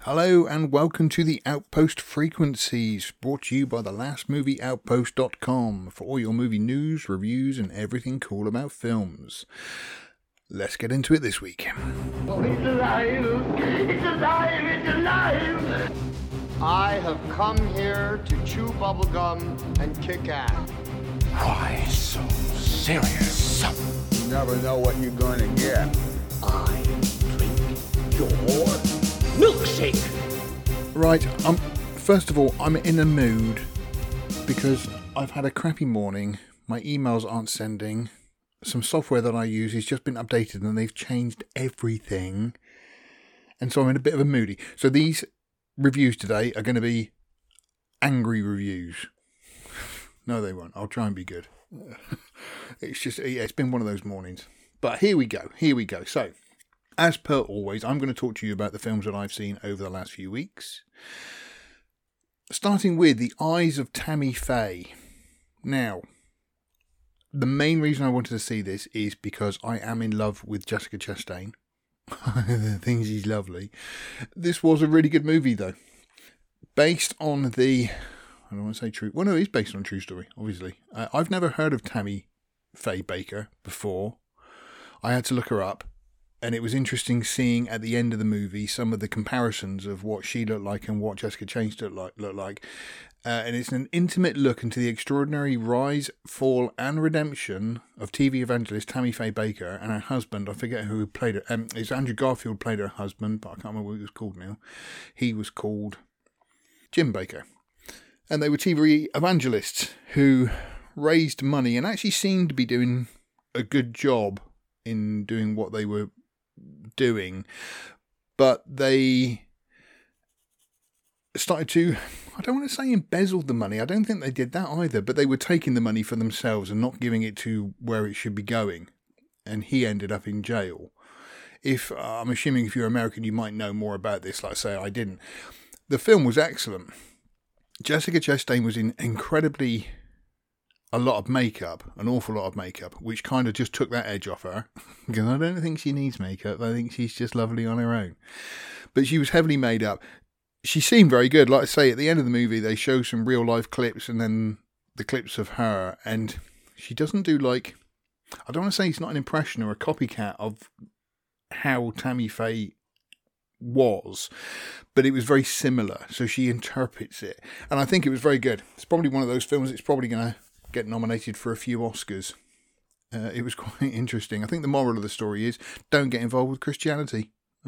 Hello and welcome to the Outpost Frequencies, brought to you by thelastmovieoutpost.com for all your movie news, reviews and everything cool about films. Let's get into it this week. Oh, it's alive! It's alive! It's alive! I have come here to chew bubblegum and kick ass. Why so serious? You never know what you're gonna get. I drink your milkshake. Right, first of all, I'm in a mood because I've had a crappy morning. My emails aren't sending. Some software that I use has just been updated and they've changed everything. And so I'm in a bit of a moody. So these reviews today are going to be angry reviews. No, they won't. I'll try and be good. It's been one of those mornings. But here we go. So, as per always, I'm going to talk to you about the films that I've seen over the last few weeks. Starting with The Eyes of Tammy Faye. Now, the main reason I wanted to see this is because I am in love with Jessica Chastain. I think she's lovely. This was a really good movie, though. Based on the... I don't want to say true... Well, no, it is based on a true story, obviously. I've never heard of Tammy Faye Baker before. I had to look her up. And it was interesting seeing at the end of the movie some of the comparisons of what she looked like and what Jessica Chastain looked like. And it's an intimate look into the extraordinary rise, fall, and redemption of TV evangelist Tammy Faye Baker and her husband. I forget who played it. It's Andrew Garfield played her husband, but I can't remember what he was called now. He was called Jim Baker. And they were TV evangelists who raised money and actually seemed to be doing a good job in doing what they were doing, but they started to, I don't want to say embezzle the money, I don't think they did that either, but they were taking the money for themselves and not giving it to where it should be going, and he ended up in jail. I'm assuming if you're American you might know more about this, like I say I didn't. The film was excellent. Jessica Chastain was in incredibly an awful lot of makeup, which kind of just took that edge off her. Because I don't think she needs makeup. I think she's just lovely on her own. But she was heavily made up. She seemed very good. Like I say, at the end of the movie, they show some real life clips and then the clips of her. And she doesn't do I don't want to say it's not an impression or a copycat of how Tammy Faye was, but it was very similar. So she interprets it. And I think it was very good. It's probably one of those films that's probably going to get nominated for a few Oscars. It was quite interesting. I think the moral of the story is don't get involved with Christianity,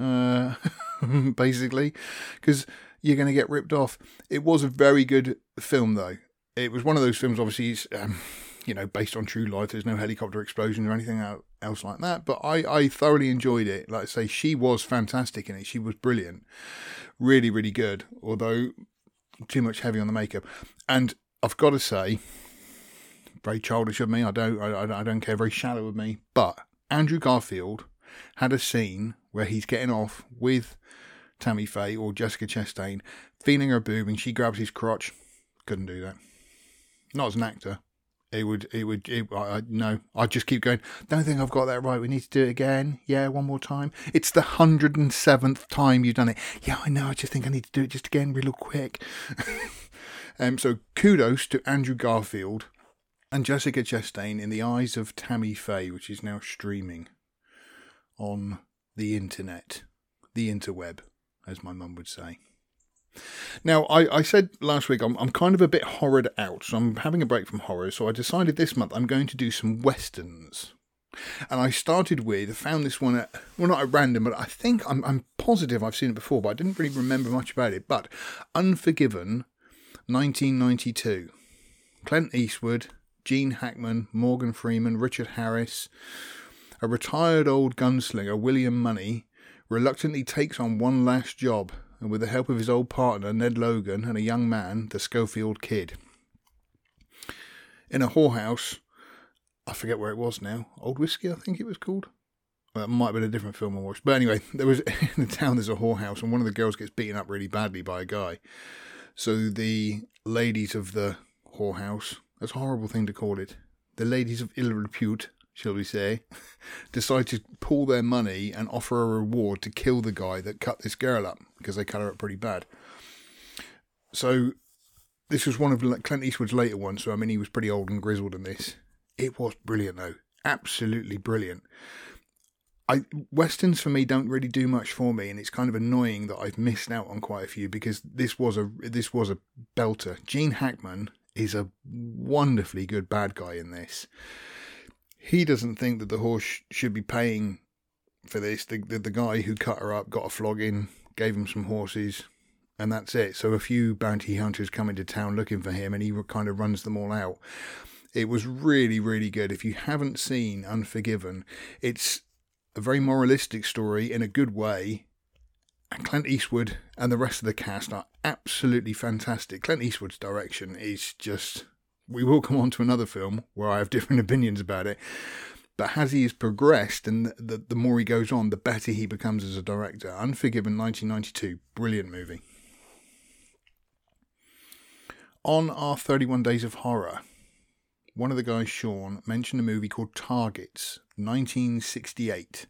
basically, because you're going to get ripped off. It was a very good film, though. It was one of those films, obviously, it's, based on true life. There's no helicopter explosion or anything else like that, but I thoroughly enjoyed it. Like I say, she was fantastic in it. She was brilliant. Really, really good, although too much heavy on the makeup. And I've got to say, very childish of me, I don't care, very shallow of me, but Andrew Garfield had a scene where he's getting off with Tammy Faye or Jessica Chastain, feeling her boob, and she grabs his crotch. Couldn't do that. Not as an actor. No, I'd just keep going, don't think I've got that right, we need to do it again, yeah, one more time. It's the 107th time you've done it. Yeah, I know, I just think I need to do it just again real quick. So kudos to Andrew Garfield and Jessica Chastain in The Eyes of Tammy Faye, which is now streaming on the internet. The interweb, as my mum would say. Now, I said last week I'm kind of a bit horrored out, so I'm having a break from horror, so I decided this month I'm going to do some westerns. And I found this one not at random, but I think, I'm positive I've seen it before, but I didn't really remember much about it. But Unforgiven, 1992. Clint Eastwood, Gene Hackman, Morgan Freeman, Richard Harris. A retired old gunslinger, William Money, reluctantly takes on one last job, and with the help of his old partner, Ned Logan, and a young man, the Schofield Kid. In a whorehouse, I forget where it was now, Old Whiskey, I think it was called. Well, it might have been a different film I watched. But anyway, in the town there's a whorehouse, and one of the girls gets beaten up really badly by a guy. So the ladies of the whorehouse, that's a horrible thing to call it, the ladies of ill repute, shall we say, decide to pool their money and offer a reward to kill the guy that cut this girl up, because they cut her up pretty bad. So this was one of Clint Eastwood's later ones, so I mean he was pretty old and grizzled in this. It was brilliant though, absolutely brilliant. Westerns for me don't really do much for me, and it's kind of annoying that I've missed out on quite a few, because this was a belter. Gene Hackman is a wonderfully good bad guy in this. He doesn't think that the horse should be paying for this. The guy who cut her up got a flogging, gave him some horses, and that's it. So a few bounty hunters come into town looking for him, and he kind of runs them all out. It was really, really good. If you haven't seen Unforgiven, it's a very moralistic story in a good way. And Clint Eastwood and the rest of the cast are absolutely fantastic. Clint Eastwood's direction is just... We will come on to another film where I have different opinions about it. But as he has progressed and the more he goes on, the better he becomes as a director. Unforgiven, 1992. Brilliant movie. On our 31 Days of Horror, one of the guys, Sean, mentioned a movie called Targets, 1968.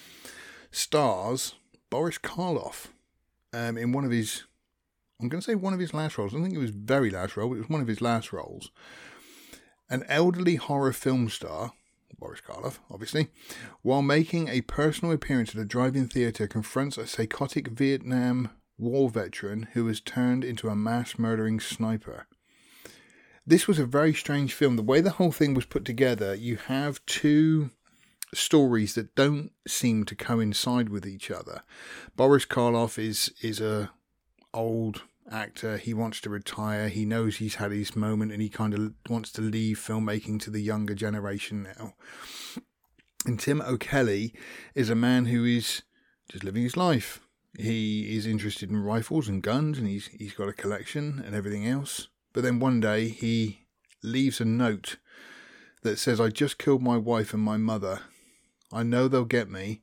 Stars Boris Karloff in one of his... I'm going to say one of his last roles. I don't think it was very last role, but it was one of his last roles. An elderly horror film star, Boris Karloff, obviously, while making a personal appearance at a drive-in theatre, confronts a psychotic Vietnam War veteran who has turned into a mass-murdering sniper. This was a very strange film. The way the whole thing was put together, you have two stories that don't seem to coincide with each other. Boris Karloff is a old actor. He wants to retire. He knows he's had his moment and he kind of wants to leave filmmaking to the younger generation now. And Tim O'Kelly is a man who is just living his life. He is interested in rifles and guns, and he's got a collection and everything else. But then one day he leaves a note that says, "I just killed my wife and my mother. I know they'll get me,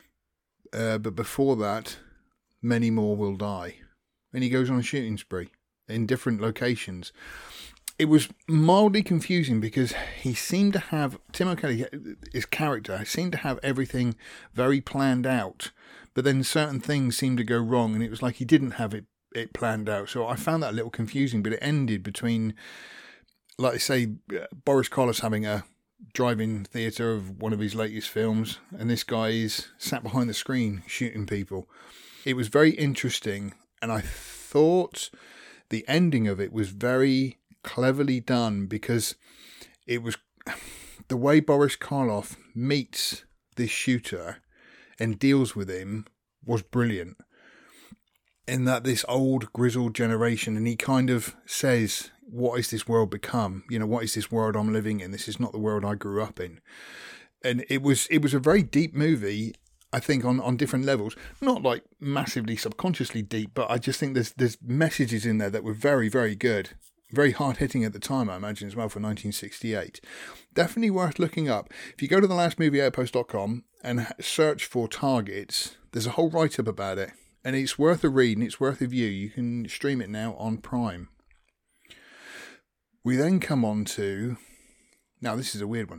but before that, many more will die." And he goes on a shooting spree in different locations. It was mildly confusing because he seemed to have, Tim O'Kelly, his character, seemed to have everything very planned out, but then certain things seemed to go wrong, and it was like he didn't have it planned out. So I found that a little confusing, but it ended between, like I say, Boris Karloff's having a drive-in theatre of one of his latest films, and this guy is sat behind the screen shooting people. It was very interesting, and I thought the ending of it was very cleverly done, because it was the way Boris Karloff meets this shooter and deals with him was brilliant. In that this old grizzled generation, and he kind of says, what is this world become? You know, what is this world I'm living in? This is not the world I grew up in. And it was a very deep movie, I think, on different levels. Not like massively subconsciously deep, but I just think there's messages in there that were very, very good. Very hard-hitting at the time, I imagine, as well, for 1968. Definitely worth looking up. If you go to thelastmovieoutpost.com and search for Targets, there's a whole write-up about it. And it's worth a read and it's worth a view. You can stream it now on Prime. We then come on to... Now, this is a weird one.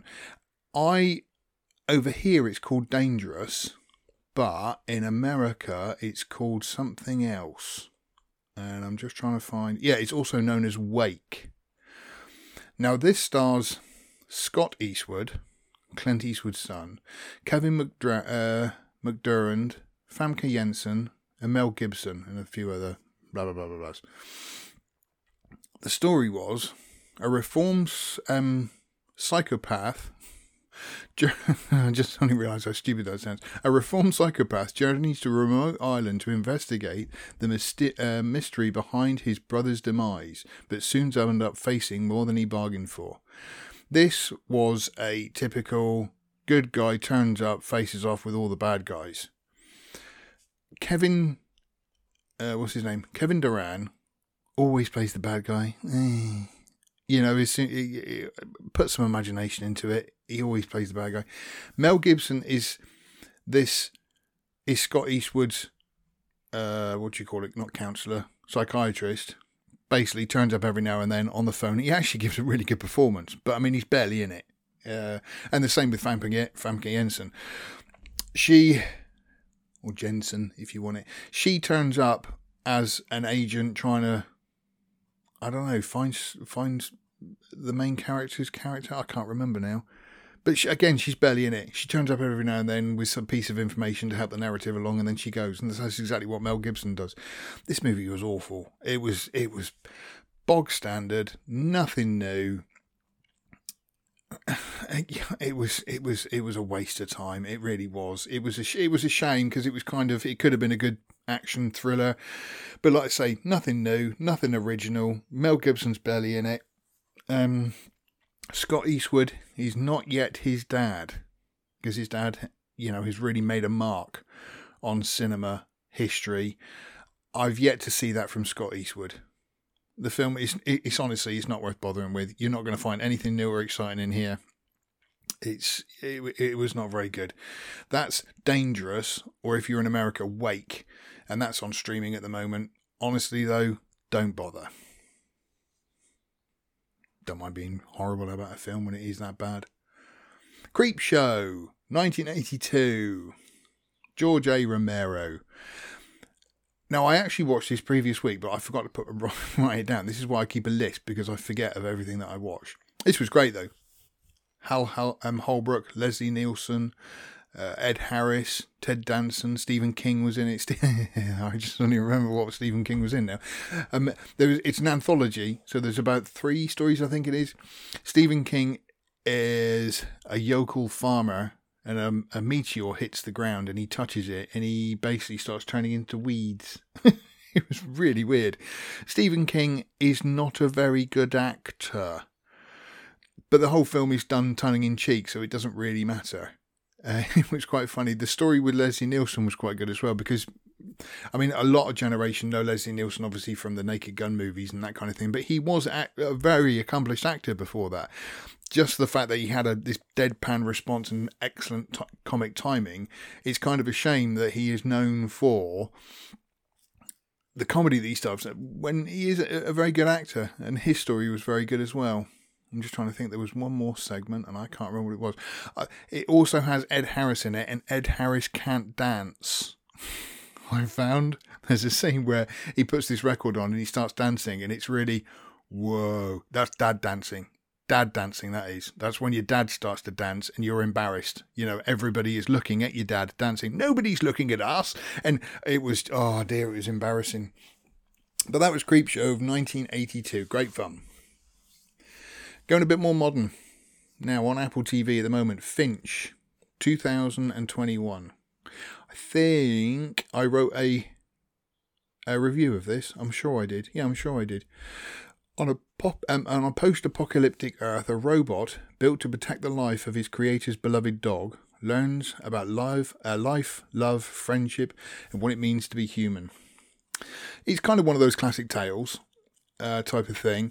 Over here, it's called Dangerous, but in America, it's called something else. And I'm just trying to find... Yeah, it's also known as Wake. Now, this stars Scott Eastwood, Clint Eastwood's son, Kevin McDurand, Famke Janssen, and Mel Gibson, and a few other blah, blah, blah, blah, blah. The story was a reformed psychopath... I just only realised how stupid that sounds. A reformed psychopath journeys to a remote island to investigate the mystery behind his brother's demise, but soon ends up facing more than he bargained for. This was a typical good guy turns up, faces off with all the bad guys. Kevin Durand always plays the bad guy. You know, put some imagination into it. He always plays the bad guy. Mel Gibson is Scott Eastwood's, not counsellor, psychiatrist. Basically turns up every now and then on the phone. He actually gives a really good performance, but I mean, he's barely in it. And the same with Famke Jensen. Or Jensen, if you want it. She turns up as an agent trying to, I don't know, find the main character's character. I can't remember now. But she's barely in it. She turns up every now and then with some piece of information to help the narrative along, and then she goes. And that's exactly what Mel Gibson does. This movie was awful. It was bog standard, nothing new. It was a waste of time. It really was. It was a shame because it could have been a good action thriller, but like I say, nothing new, nothing original. Mel Gibson's barely in it. Scott Eastwood, he's not yet his dad, because his dad, has really made a mark on cinema history. I've yet to see that from Scott Eastwood. The film it's honestly, it's not worth bothering with. You're not going to find anything new or exciting in here. It was not very good. That's Dangerous, or if you're in America, Wake, and that's on streaming at the moment. Honestly, though, don't bother. Don't mind being horrible about a film when it is that bad. Creepshow, 1982. George A. Romero. Now, I actually watched this previous week, but I forgot to write it down. This is why I keep a list, because I forget of everything that I watched. This was great, though. Hal Holbrook, Leslie Nielsen, Ed Harris, Ted Danson, Stephen King was in it. I just don't even remember what Stephen King was in now. It's an anthology, so there's about 3 stories, I think it is. Stephen King is a yokel farmer, and a meteor hits the ground, and he touches it, and he basically starts turning into weeds. It was really weird. Stephen King is not a very good actor, but the whole film is done tongue-in-cheek, so it doesn't really matter. It was quite funny. The story with Leslie Nielsen was quite good as well, because, a lot of generation know Leslie Nielsen obviously from the Naked Gun movies and that kind of thing, but he was a very accomplished actor before that. Just the fact that he had this deadpan response and excellent comic timing, it's kind of a shame that he is known for the comedy that he starts when he is a very good actor, and his story was very good as well. I'm just trying to think. There was one more segment, and I can't remember what it was. It also has Ed Harris in it, and Ed Harris can't dance. I found there's a scene where he puts this record on and he starts dancing, and it's really, whoa, that's dad dancing. Dad dancing, that is. That's when your dad starts to dance and you're embarrassed. Everybody is looking at your dad dancing. Nobody's looking at us. And it was, oh dear, it was embarrassing. But that was Creepshow of 1982. Great fun. Going a bit more modern. Now on Apple TV at the moment, Finch, 2021. I think I wrote a review of this. I'm sure I did. Yeah, I'm sure I did. On a post-apocalyptic Earth, a robot built to protect the life of his creator's beloved dog learns about life, love, friendship, and what it means to be human. It's kind of one of those classic tales type of thing.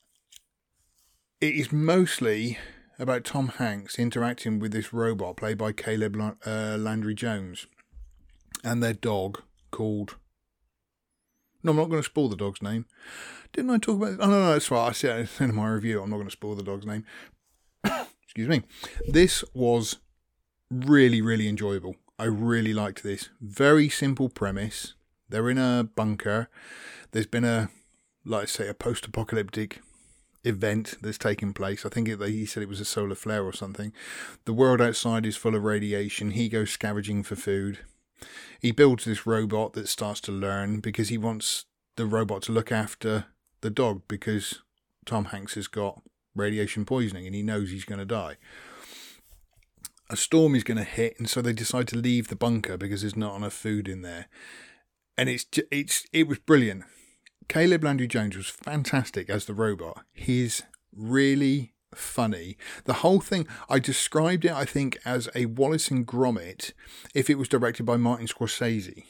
It is mostly about Tom Hanks interacting with this robot played by Caleb Landry Jones and their dog called... No, I'm not going to spoil the dog's name. Didn't I talk about it? Oh, no, that's right. I said it in my review. I'm not going to spoil the dog's name. Excuse me. This was really, really enjoyable. I really liked this. Very simple premise. They're in a bunker. There's been a post-apocalyptic event that's taken place. I think he said it was a solar flare or something. The world outside is full of radiation. He goes scavenging for food. He builds this robot that starts to learn because he wants the robot to look after the dog because Tom Hanks has got radiation poisoning and he knows he's going to die. A storm is going to hit, and so they decide to leave the bunker because there's not enough food in there. And it was brilliant. Caleb Landry Jones was fantastic as the robot. He's really funny. The whole thing, I described it, I think, as a Wallace and Gromit if it was directed by Martin Scorsese.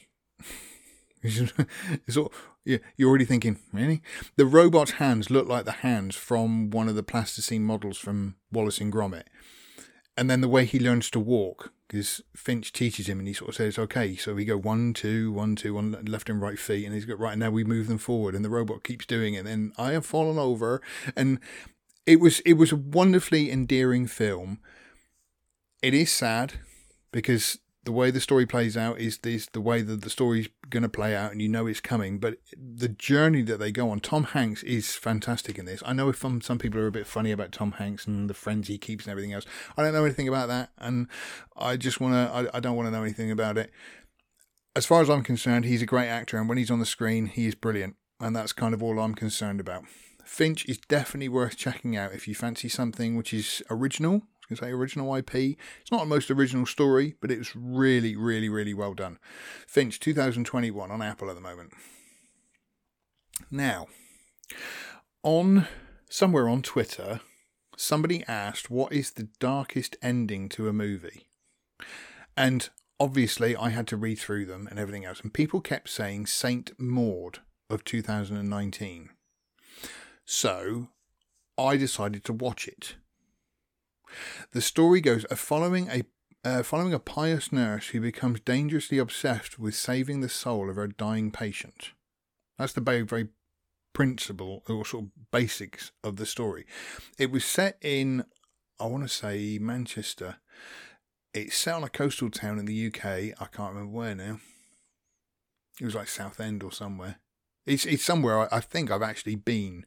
You're already thinking, really? The robot's hands look like the hands from one of the plasticine models from Wallace and Gromit. And then the way he learns to walk, because Finch teaches him and he sort of says, okay, so we go 1, 2, 1, 2 on left and right feet, and he's got, right, now we move them forward, and the robot keeps doing it, and I have fallen over, and It was a wonderfully endearing film. It is sad because the way the story plays out is the way that the story's going to play out, and you know it's coming. But the journey that they go on, Tom Hanks is fantastic in this. I know some people are a bit funny about Tom Hanks and the friends he keeps and everything else. I don't know anything about that, and I don't want to know anything about it. As far as I'm concerned, he's a great actor, and when he's on the screen, he is brilliant, and that's kind of all I'm concerned about. Finch is definitely worth checking out if you fancy something which is original. I was going to say original IP. It's not the most original story, but it was really, really, really well done. Finch, 2021 on Apple at the moment. Now, somewhere on Twitter, somebody asked, what is the darkest ending to a movie? And obviously, I had to read through them and everything else. And people kept saying Saint Maud of 2019. So, I decided to watch it. The story goes following a pious nurse who becomes dangerously obsessed with saving the soul of her dying patient. That's the very, very principle or sort of basics of the story. It was set in, I want to say, Manchester. It's set on a coastal town in the UK. I can't remember where now. It was like Southend or somewhere. It's somewhere I think I've actually been.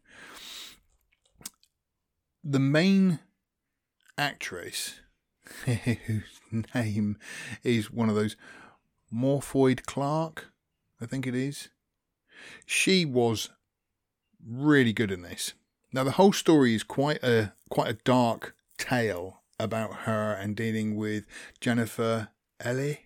The main actress, whose name is one of those Morphoid Clark, I think it is. She was really good in this. Now the whole story is quite a dark tale about her and dealing with Jennifer L,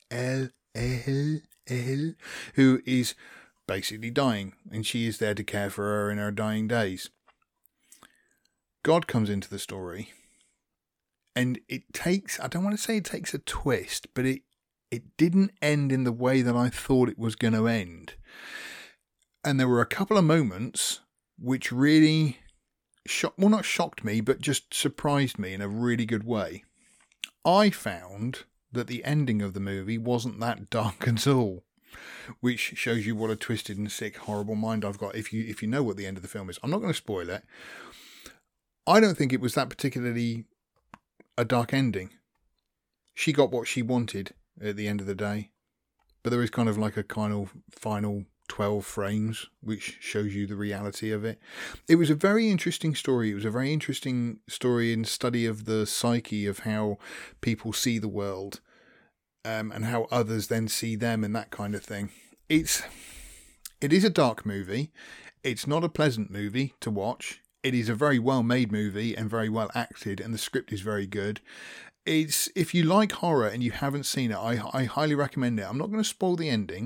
who is basically dying, and she is there to care for her in her dying days. God comes into the story, and it takes, I don't want to say it takes a twist, but it didn't end in the way that I thought it was going to end. And there were a couple of moments which really not shocked me, but just surprised me in a really good way. I found that the ending of the movie wasn't that dark at all, which shows you what a twisted and sick, horrible mind I've got if you know what the end of the film is. I'm not going to spoil it. I don't think it was that particularly a dark ending. She got what she wanted at the end of the day, but there is kind of like a kind of final 12 frames which shows you the reality of it. It was a very interesting story. It was a very interesting story and study of the psyche of how people see the world, and how others then see them and that kind of thing. It is a dark movie. It's not a pleasant movie to watch. It is a very well made movie and very well acted, and the script is very good. If you like horror and you haven't seen it, I highly recommend it. I'm not going to spoil the ending.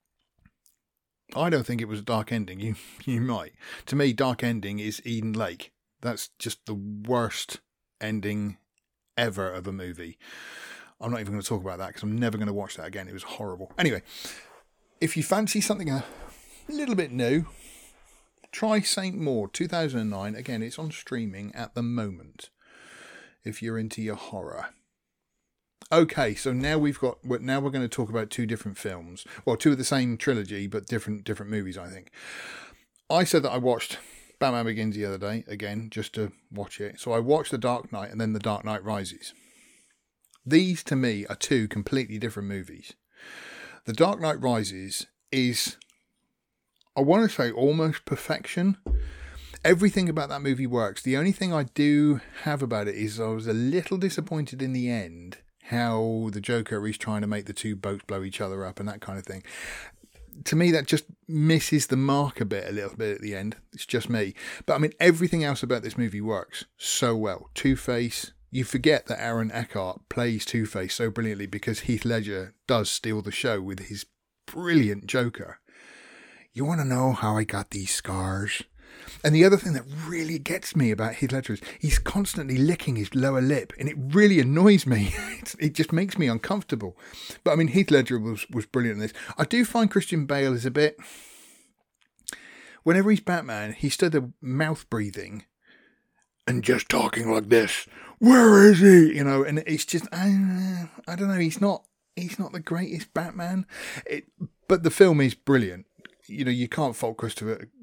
I don't think it was a dark ending. You might. To me, dark ending is Eden Lake. That's just the worst ending ever of a movie. I'm not even going to talk about that because I'm never going to watch that again. It was horrible. Anyway, if you fancy something a little bit new, try Saint Maud 2009. Again, it's on streaming at the moment if you're into your horror. Okay, so now we're going to talk about two different films. Well, two of the same trilogy, but different movies, I think. I said that I watched Batman Begins the other day, again, just to watch it. So I watched The Dark Knight and then The Dark Knight Rises. These, to me, are two completely different movies. The Dark Knight Rises is, I want to say, almost perfection. Everything about that movie works. The only thing I do have about it is I was a little disappointed in the end how the Joker is trying to make the two boats blow each other up and that kind of thing. To me, that just misses the mark a little bit at the end. It's just me. But I mean, everything else about this movie works so well. Two-Face. You forget that Aaron Eckhart plays Two-Face so brilliantly because Heath Ledger does steal the show with his brilliant Joker. You want to know how I got these scars? And the other thing that really gets me about Heath Ledger is he's constantly licking his lower lip, and it really annoys me. It just makes me uncomfortable. But I mean, Heath Ledger was brilliant in this. I do find Christian Bale is a bit... Whenever he's Batman, he stood there mouth breathing and just talking like this. Where is he? You know, and it's just, I don't know, he's not the greatest Batman. But the film is brilliant. You know, you can't fault Christopher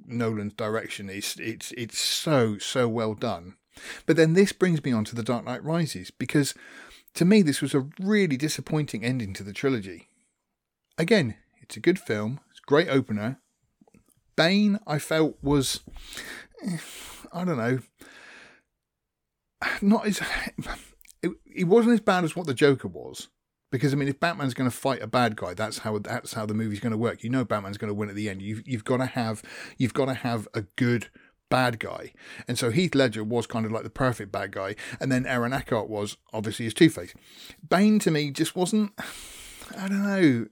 Nolan's direction. It's so well done. But then this brings me on to The Dark Knight Rises, because to me this was a really disappointing ending to the trilogy. Again, it's a good film. It's a great opener. Bane, I felt, was, I don't know, not as, it wasn't as bad as what the Joker was. Because, I mean, if Batman's going to fight a bad guy, that's how the movie's going to work. You know Batman's going to win at the end. You've got to have a good bad guy. And so Heath Ledger was kind of like the perfect bad guy. And then Aaron Eckhart was obviously his Two-Face. Bane, to me, just wasn't, I don't know.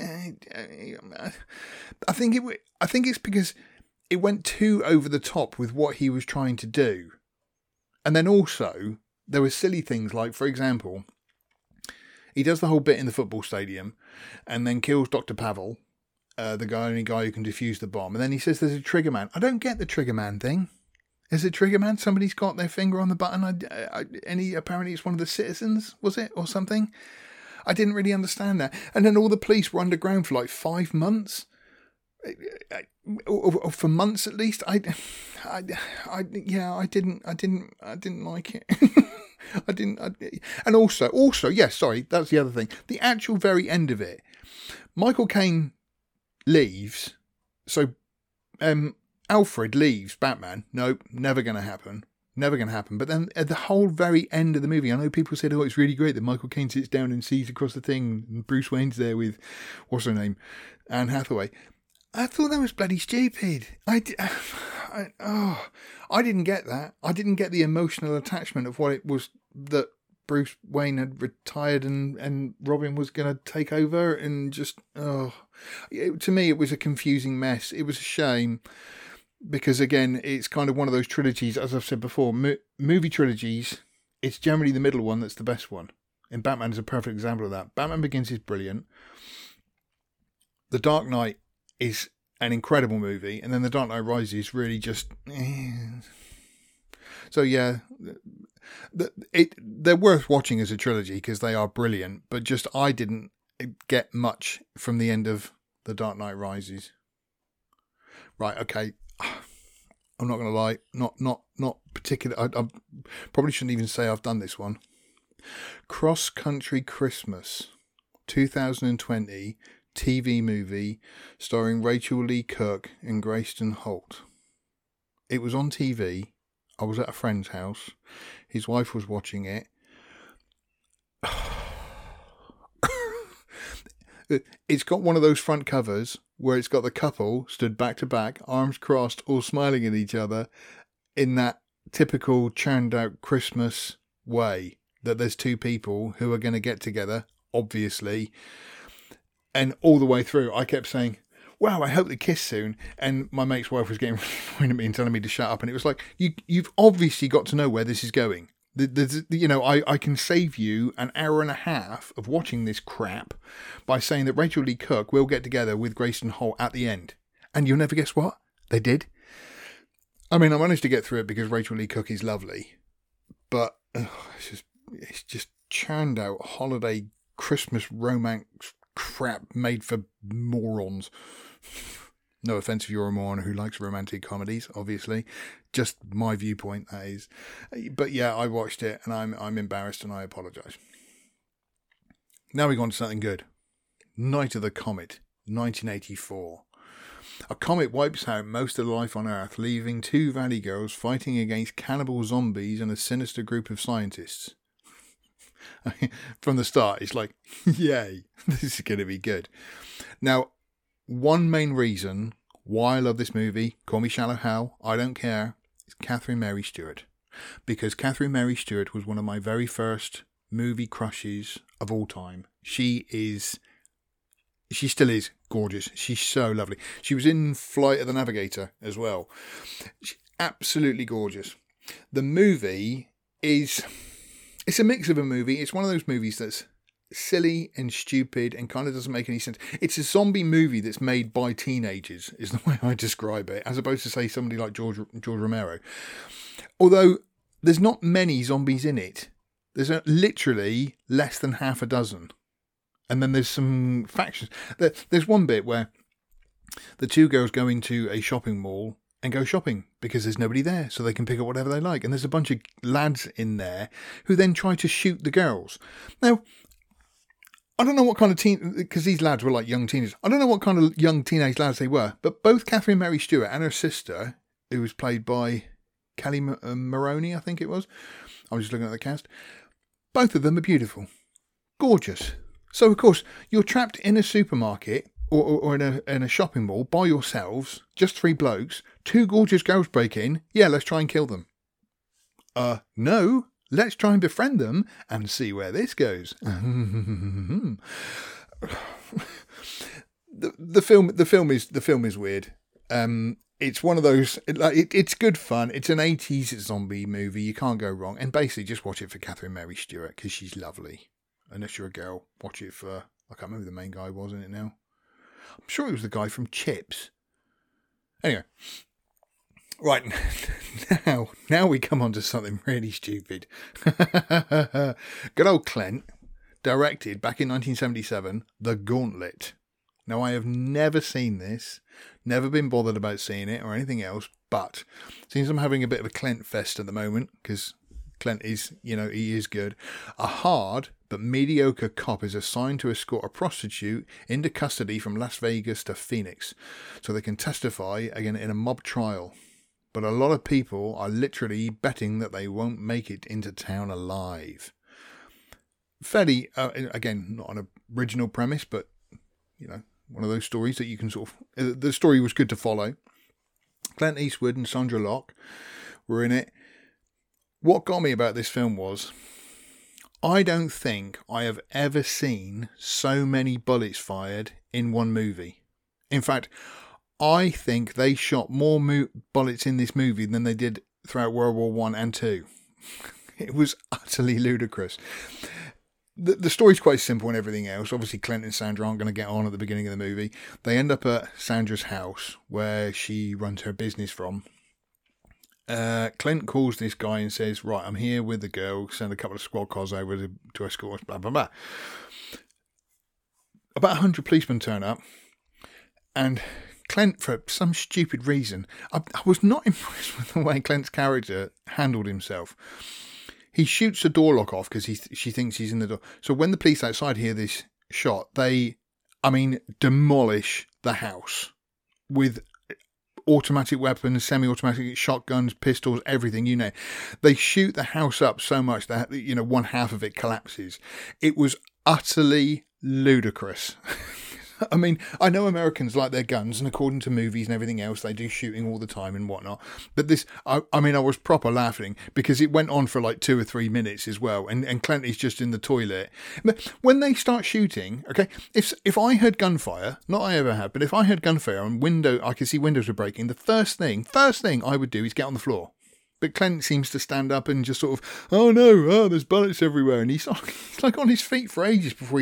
I think it's because it went too over the top with what he was trying to do. And then also, there were silly things like, for example, he does the whole bit in the football stadium and then kills Dr. Pavel, the only guy who can defuse the bomb. And then he says there's a trigger man. I don't get the trigger man thing. Is it trigger man? Somebody's got their finger on the button. Apparently it's one of the citizens, was it? Or something? I didn't really understand that. And then all the police were underground for like 5 months. Or for months at least. I didn't like it. And also, yes, sorry, that's the other thing. The actual very end of it, Michael Caine leaves, so Alfred leaves Batman. Nope, never going to happen. But then at the whole very end of the movie, I know people said, oh, it's really great that Michael Caine sits down and sees across the thing, and Bruce Wayne's there with, what's her name, Anne Hathaway. I thought that was bloody stupid. I didn't get that. I didn't get the emotional attachment of what it was that Bruce Wayne had retired and Robin was going to take over, and just, to me it was a confusing mess. It was a shame, because again, it's kind of one of those trilogies, as I've said before, movie trilogies, it's generally the middle one that's the best one. And Batman is a perfect example of that. Batman Begins is brilliant. The Dark Knight is an incredible movie, and then The Dark Knight Rises really just... So yeah, they're worth watching as a trilogy because they are brilliant, but just I didn't get much from the end of The Dark Knight Rises. Right, okay, I'm not going to lie, not particular. I probably shouldn't even say I've done this one. Cross Country Christmas, 2020 TV movie starring Rachel Lee Cook and Grayston Holt. It was on TV. I was at a friend's house. His wife was watching it. It's got one of those front covers where it's got the couple stood back to back, arms crossed, all smiling at each other in that typical churned out Christmas way, that there's two people who are going to get together, obviously. And all the way through, I kept saying, wow, I hope they kiss soon. And my mate's wife was getting annoyed at me and telling me to shut up. And it was like, you've obviously got to know where this is going. I can save you an hour and a half of watching this crap by saying that Rachel Lee Cook will get together with Grayston Holt at the end. And you'll never guess what? They did. I mean, I managed to get through it because Rachel Lee Cook is lovely. But it's just churned out holiday Christmas romance crap made for morons. No offence if you're a moron who likes romantic comedies, obviously. Just my viewpoint, that is. But yeah, I watched it and I'm embarrassed and I apologise. Now we go on to something good. Night of the Comet, 1984. A comet wipes out most of life on Earth, leaving two valley girls fighting against cannibal zombies and a sinister group of scientists. From the start, it's like, yay, this is going to be good. Now, one main reason why I love this movie, call me Shallow Hal, I don't care, is Catherine Mary Stewart. Because Catherine Mary Stewart was one of my very first movie crushes of all time. She still is gorgeous. She's so lovely. She was in Flight of the Navigator as well. She's absolutely gorgeous. The movie is... It's a mix of a movie. It's one of those movies that's silly and stupid and kind of doesn't make any sense. It's a zombie movie that's made by teenagers, is the way I describe it, as opposed to, say, somebody like George Romero. Although there's not many zombies in it. There's literally less than half a dozen. And then there's some factions. There's one bit where the two girls go into a shopping mall and go shopping because there's nobody there, so they can pick up whatever they like. And there's a bunch of lads in there who then try to shoot the girls. Now, I don't know what kind of because these lads were like young teenagers. I don't know what kind of young teenage lads they were, but both Catherine Mary Stewart and her sister, who was played by Kelly Maroney, I think it was. I was just looking at the cast. Both of them are beautiful. Gorgeous. So, of course, you're trapped in a supermarket or in a shopping mall by yourselves, just three blokes, two gorgeous girls break in. Yeah, let's try and kill them. No. Let's try and befriend them and see where this goes. The film is weird. It's one of those. It's good fun. It's an 80s zombie movie. You can't go wrong. And basically, just watch it for Catherine Mary Stewart because she's lovely. Unless you're a girl, watch it for. I can't remember who the main guy was in it now. I'm sure it was the guy from Chips. Anyway. Right, now we come on to something really stupid. Good old Clint directed back in 1977, The Gauntlet. Now, I have never seen this, never been bothered about seeing it or anything else, but since I'm having a bit of a Clint fest at the moment, because Clint is, he is good, a hard but mediocre cop is assigned to escort a prostitute into custody from Las Vegas to Phoenix so they can testify again in a mob trial. But a lot of people are literally betting that they won't make it into town alive. Fairly, again, not an original premise, but, one of those stories that you can sort of... the story was good to follow. Clint Eastwood and Sandra Locke were in it. What got me about this film was, I don't think I have ever seen so many bullets fired in one movie. In fact, I think they shot more bullets in this movie than they did throughout World War I and II. It was utterly ludicrous. The story's quite simple and everything else. Obviously, Clint and Sandra aren't going to get on at the beginning of the movie. They end up at Sandra's house, where she runs her business from. Clint calls this guy and says, right, I'm here with the girl, send a couple of squad cars over to escort us, blah, blah, blah. About 100 policemen turn up, and Clint, for some stupid reason, I was not impressed with the way Clint's character handled himself. He shoots the door lock off because she thinks he's in the door. So when the police outside hear this shot, they, demolish the house with automatic weapons, semi-automatic shotguns, pistols, everything, They shoot the house up so much that, one half of it collapses. It was utterly ludicrous. I know Americans like their guns, and according to movies and everything else, they do shooting all the time and whatnot. But this, I was proper laughing because it went on for like 2 or 3 minutes as well, and Clint is just in the toilet. But when they start shooting, okay, if I heard gunfire, not I ever have, but if I heard gunfire and I could see windows were breaking, the first thing I would do is get on the floor. But Clint seems to stand up and just sort of, oh no, there's bullets everywhere, and he's like on his feet for ages before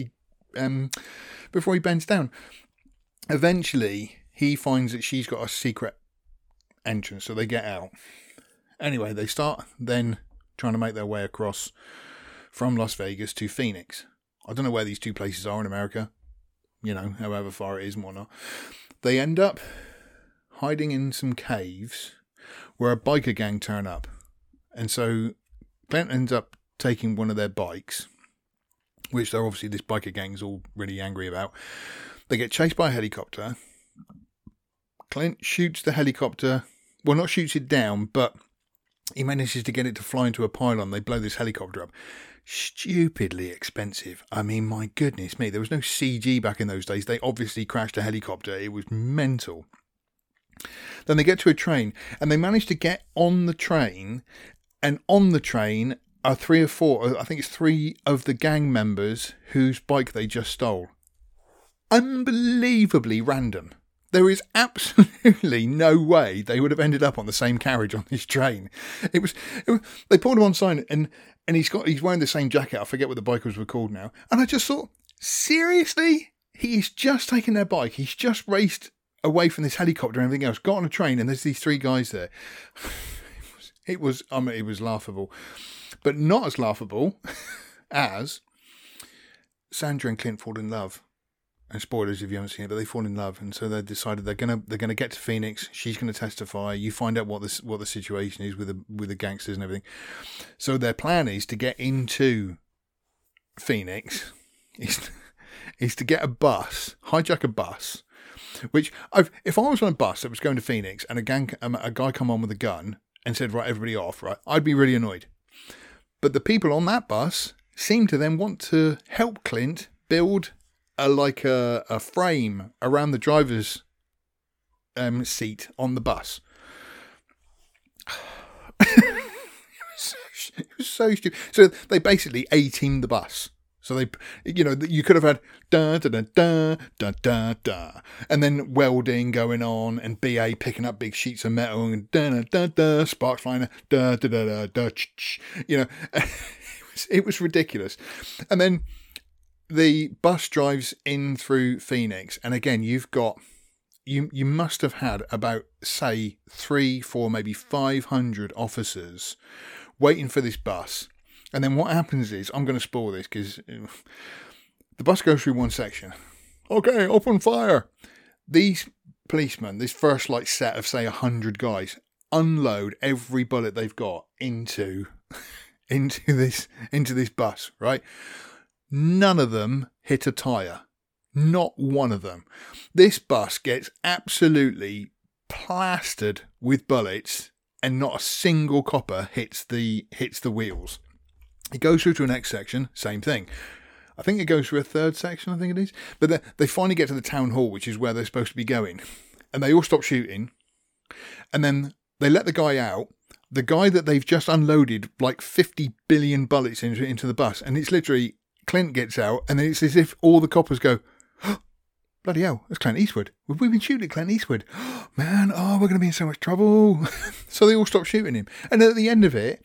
he bends down. Eventually, he finds that she's got a secret entrance, so they get out. Anyway, they start then trying to make their way across from Las Vegas to Phoenix. I don't know where these two places are in America, however far it is and whatnot. They end up hiding in some caves where a biker gang turn up. And so Clint ends up taking one of their bikes, which they're obviously, this biker gang's all really angry about. They get chased by a helicopter. Clint shoots the helicopter. Well, not shoots it down, but he manages to get it to fly into a pylon. They blow this helicopter up. Stupidly expensive. My goodness me. There was no CG back in those days. They obviously crashed a helicopter. It was mental. Then they get to a train, and they manage to get on the train, and on the train are 3 or 4, I think it's 3 of the gang members whose bike they just stole. Unbelievably random. There is absolutely no way they would have ended up on the same carriage on this train. It was they pulled him on side, and he's wearing the same jacket. I forget what the bikers were called now. And I just thought, seriously? He's just taken their bike. He's just raced away from this helicopter and everything else, got on a train, and there's these 3 guys there. It was laughable. But not as laughable as Sandra and Clint fall in love. and spoilers if you haven't seen it, but they fall in love, and so they decided they're gonna get to Phoenix. She's gonna testify. You find out what the situation is with the gangsters and everything. So their plan is to get into Phoenix, is to get a bus, hijack a bus. Which if I was on a bus that was going to Phoenix and a guy come on with a gun and said, right, everybody off, right, I'd be really annoyed. But the people on that bus seem to then want to help Clint build a frame around the driver's seat on the bus. It was so stupid. So they basically A-teamed the bus. So they, you could have had da da da da da da da, and then welding going on, and BA picking up big sheets of metal, and da da da da, sparks flying, da da da da da, it was ridiculous. And then the bus drives in through Phoenix, and again you've got you must have had about, say, 300, 400, maybe 500 officers waiting for this bus. And then what happens is, I'm going to spoil this because the bus goes through one section. Okay, open fire. These policemen, this first set of, say, 100 guys, unload every bullet they've got into this bus, right? None of them hit a tyre. Not one of them. This bus gets absolutely plastered with bullets, and not a single copper hits the wheels. It goes through to the next section, same thing. I think it goes through a third section, I think it is. But they finally get to the town hall, which is where they're supposed to be going. And they all stop shooting. And then they let the guy out. The guy that they've just unloaded 50 billion bullets into the bus. And it's literally, Clint gets out, and then it's as if all the coppers go, oh, bloody hell, that's Clint Eastwood. We've been shooting at Clint Eastwood. Oh, man, we're going to be in so much trouble. So they all stop shooting him. And at the end of it,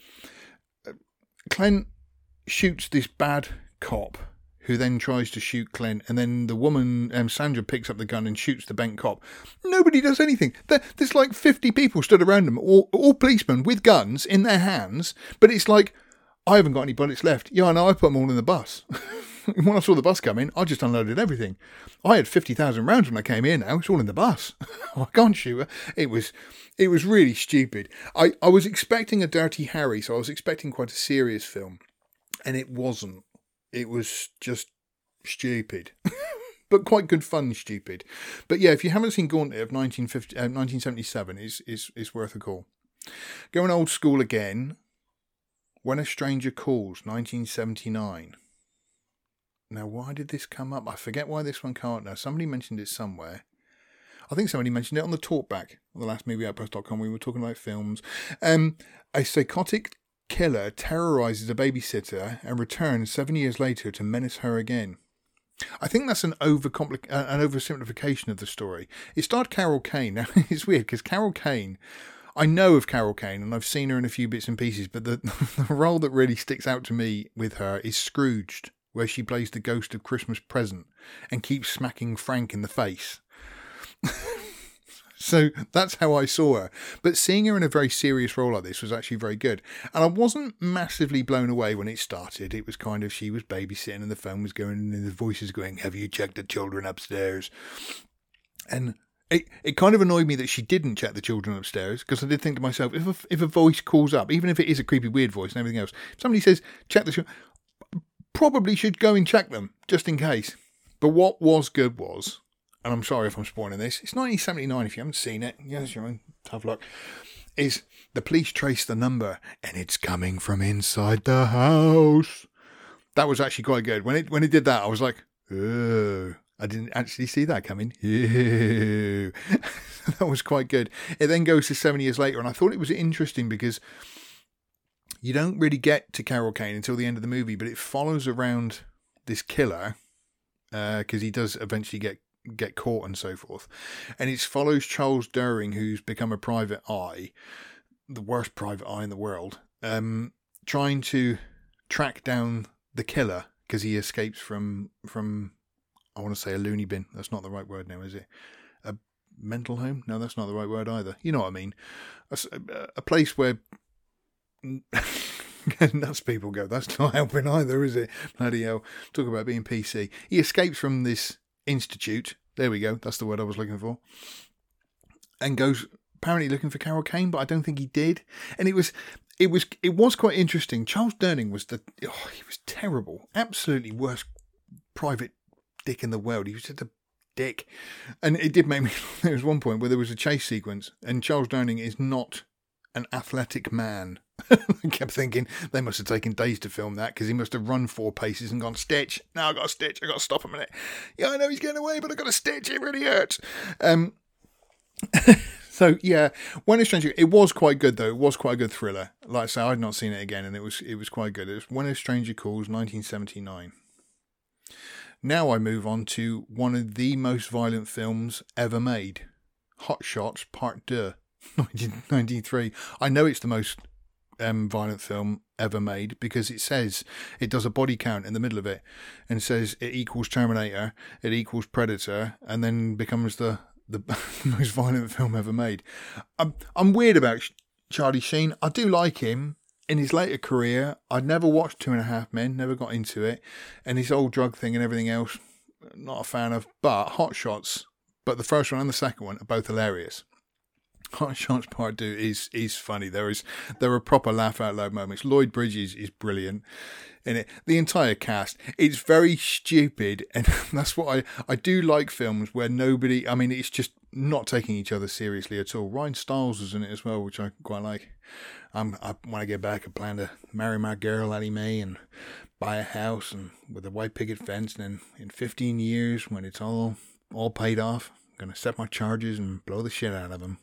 Clint shoots this bad cop who then tries to shoot Clint, and then the woman, Sandra, picks up the gun and shoots the bent cop. Nobody does anything. There's 50 people stood around them, all policemen with guns in their hands, but it's I haven't got any bullets left. Yeah, I know, I put them all in the bus. When I saw the bus come in, I just unloaded everything. I had 50,000 rounds when I came here now. It's all in the bus. I can't shoot her. It was really stupid. I was expecting a Dirty Harry, so I was expecting quite a serious film. And it wasn't. It was just stupid. But quite good fun stupid. But yeah, if you haven't seen Gauntlet of 1977, it's worth a call. Going old school again. When a Stranger Calls, 1979. Now, why did this come up? I forget why this one can't. Now, somebody mentioned it somewhere. I think somebody mentioned it on the talkback on the last movieoutpost.com. We were talking about films. A psychotic killer terrorizes a babysitter and returns 7 years later to menace her again. I think that's an oversimplification of the story. It starred Carol Kane. Now, it's weird because Carol Kane, I know of Carol Kane and I've seen her in a few bits and pieces, but the role that really sticks out to me with her is Scrooged, where she plays the ghost of Christmas Present and keeps smacking Frank in the face. So that's how I saw her. But seeing her in a very serious role like this was actually very good. And I wasn't massively blown away when it started. It was kind of, she was babysitting and the phone was going and the voices going, have you checked the children upstairs? And it kind of annoyed me that she didn't check the children upstairs, because I did think to myself, if a voice calls up, even if it is a creepy weird voice and everything else, if somebody says, check the children, probably should go and check them, just in case. But what was good was, and I'm sorry if I'm spoiling this, it's 1979 if you haven't seen it, yes, you're in, tough luck, is the police trace the number and it's coming from inside the house. That was actually quite good. When it did that, I was like, oh, I didn't actually see that coming. Ew. That was quite good. It then goes to 7 years later, and I thought it was interesting because you don't really get to Carol Kane until the end of the movie, but it follows around this killer, because he does eventually get caught and so forth. And it follows Charles During, who's become a private eye, the worst private eye in the world, trying to track down the killer because he escapes from I want to say a loony bin. That's not the right word now, is it? A mental home? No, that's not the right word either. You know what I mean. A place where nuts people go. That's not helping either, is it? Bloody hell. Talk about being PC. He escapes from this Institute. There we go. That's the word I was looking for. And goes apparently looking for Carol Kane, but I don't think he did. And it was quite interesting. Charles Durning was he was terrible. Absolutely worst private dick in the world. He was just a dick. And it did make me, there was one point where there was a chase sequence and Charles Durning is not an athletic man. I kept thinking they must have taken days to film that because he must have run 4 paces and gone, stitch. Now I got a stitch. I got to stop a minute. Yeah, I know he's getting away, but I got a stitch. It really hurts. So yeah, When a Stranger, it was quite good though. It was quite a good thriller. Like I say, I'd not seen it again, and it was quite good. It was When a Stranger Calls, 1979. Now I move on to one of the most violent films ever made, Hot Shots Part 2, 1993. I know it's the most violent film ever made because it does a body count in the middle of it and says it equals Terminator, it equals Predator, and then becomes the most violent film ever made. I'm weird about Charlie Sheen. I do like him. In his later career, I'd never watched 2.5 Men, never got into it, and his whole drug thing and everything else, not a fan of. But Hot Shots, but the first one and the second one are both hilarious. Hot Shots Part 2 is funny. There are proper laugh out loud moments. Lloyd Bridges is brilliant in it. The entire cast, it's very stupid, and that's what I do like films where nobody, I mean, it's just not taking each other seriously at all. Ryan Stiles was in it as well, which I quite like. When I get back, I plan to marry my girl Annie Mae and buy a house and with a white picket fence, and then in 15 years when it's all paid off, I'm gonna set my charges and blow the shit out of them.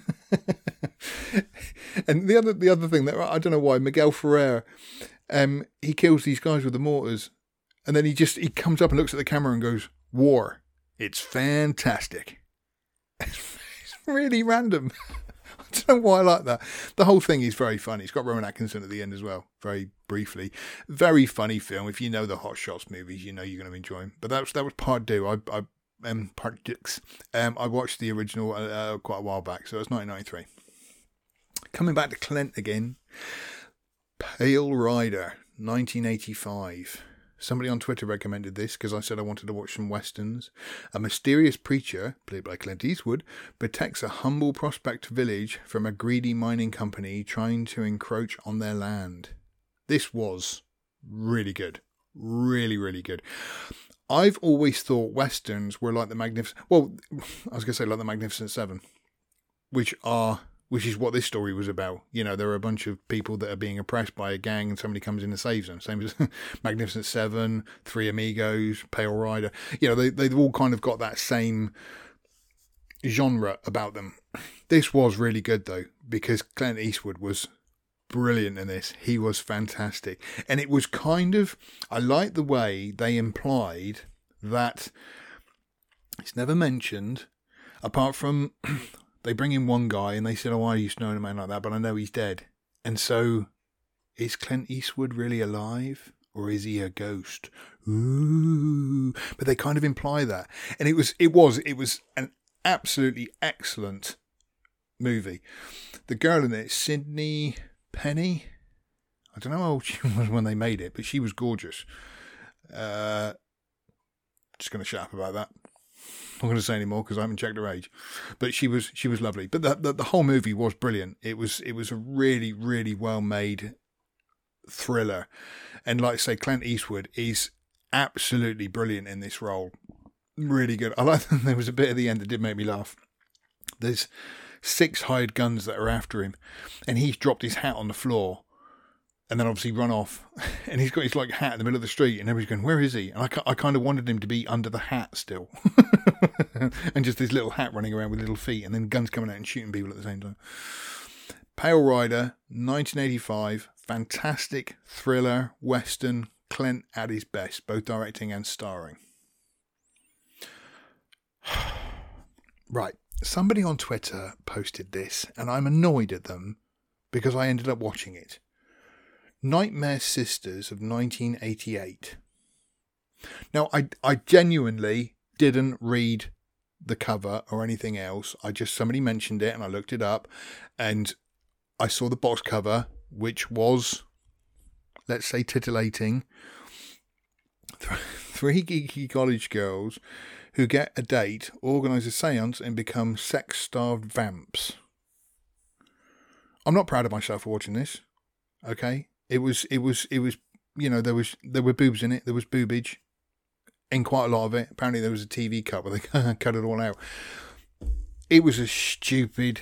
And the other thing that I don't know why, Miguel Ferrer, he kills these guys with the mortars, and then he comes up and looks at the camera and goes, "War, it's fantastic." It's really random. I don't know why I like that. The whole thing is very funny. It's got Rowan Atkinson at the end as well, very briefly. Very funny film. If you know the Hot Shots movies, you know you're going to enjoy them. But that was Part 2. Part 6. I watched the original quite a while back, so it's 1993. Coming back to Clint again. Pale Rider, 1985. Somebody on Twitter recommended this because I said I wanted to watch some westerns. A mysterious preacher, played by Clint Eastwood, protects a humble prospect village from a greedy mining company trying to encroach on their land. This was really good. Really, really good. I've always thought westerns were like the Magnificent... Well, I was going to say like the Magnificent Seven, which is what this story was about. You know, there are a bunch of people that are being oppressed by a gang and somebody comes in and saves them. Same as Magnificent Seven, Three Amigos, Pale Rider. You know, they've all kind of got that same genre about them. This was really good, though, because Clint Eastwood was brilliant in this. He was fantastic. And it was kind of... I like the way they implied that it's never mentioned, apart from... They bring in one guy and they said, "Oh, I used to know a man like that, but I know he's dead." And so, is Clint Eastwood really alive? Or is he a ghost? Ooh. But they kind of imply that. And it was an absolutely excellent movie. The girl in it, Sydney Penny. I don't know how old she was when they made it, but she was gorgeous. Just going to shut up about that. I'm not going to say any more because I haven't checked her age, but she was lovely. But the whole movie was brilliant. It was a really, really well made thriller, and like I say, Clint Eastwood is absolutely brilliant in this role. Really good. I like that there was a bit at the end that did make me laugh. There's 6 hired guns that are after him, and he's dropped his hat on the floor. And then obviously run off, and he's got his like hat in the middle of the street, and everybody's going, "Where is he?" And I kind of wanted him to be under the hat still, and just this little hat running around with little feet, and then guns coming out and shooting people at the same time. Pale Rider, 1985, fantastic thriller western. Clint at his best, both directing and starring. Right, somebody on Twitter posted this, and I'm annoyed at them because I ended up watching it. Nightmare Sisters of 1988. Now, I genuinely didn't read the cover or anything else. Somebody mentioned it and I looked it up and I saw the box cover, which was, let's say, titillating. 3 geeky college girls who get a date, organise a seance, and become sex-starved vamps. I'm not proud of myself for watching this. Okay, it was. You know, there were boobs in it. There was boobage in quite a lot of it. Apparently, there was a TV cut where they cut it all out. It was a stupid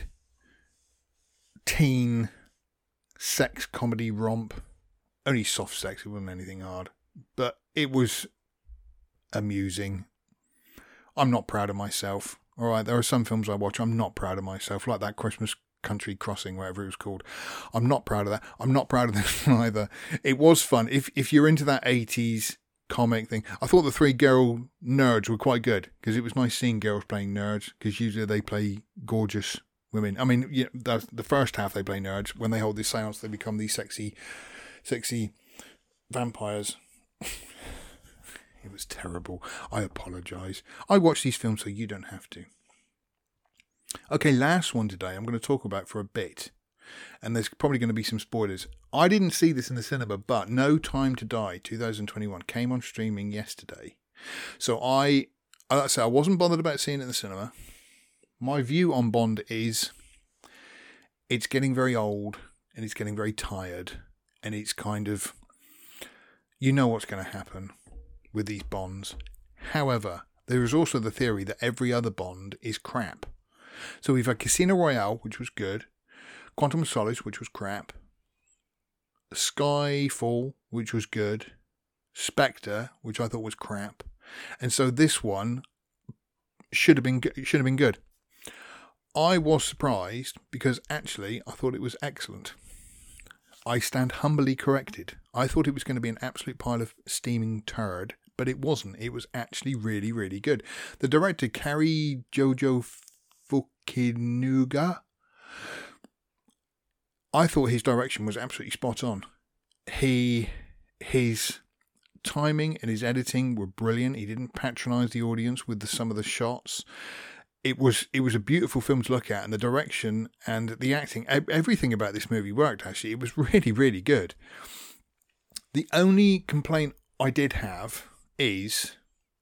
teen sex comedy romp. Only soft sex. It wasn't anything hard, but it was amusing. I'm not proud of myself. All right, there are some films I watch I'm not proud of myself, like that Christmas Country Crossing, whatever it was called. I'm not proud of that. I'm not proud of this either. It was fun. If you're into that 80s comic thing, I thought the three girl nerds were quite good, because it was nice seeing girls playing nerds, because usually they play gorgeous women. I mean, yeah, the first half they play nerds. When they hold this seance, they become these sexy vampires. It was terrible. I apologise. I watch these films so you don't have to. Okay, last one today I'm going to talk about for a bit. And there's probably going to be some spoilers. I didn't see this in the cinema, but No Time to Die 2021 came on streaming yesterday. So I wasn't bothered about seeing it in the cinema. My view on Bond is it's getting very old and it's getting very tired. And it's kind of, you know what's going to happen with these Bonds. However, there is also the theory that every other Bond is crap. So we've had Casino Royale, which was good, Quantum of Solace, which was crap, Skyfall, which was good, Spectre, which I thought was crap, and so this one should have been good. I was surprised because actually I thought it was excellent. I stand humbly corrected. I thought it was going to be an absolute pile of steaming turd, but it wasn't. It was actually really, really good. The director, Cary Jojo Fukunaga, I thought his direction was absolutely spot on. His timing and his editing were brilliant. He didn't patronise the audience with some of the shots. It was a beautiful film to look at, and the direction and the acting, everything about this movie worked, actually. It was really, really good. The only complaint I did have is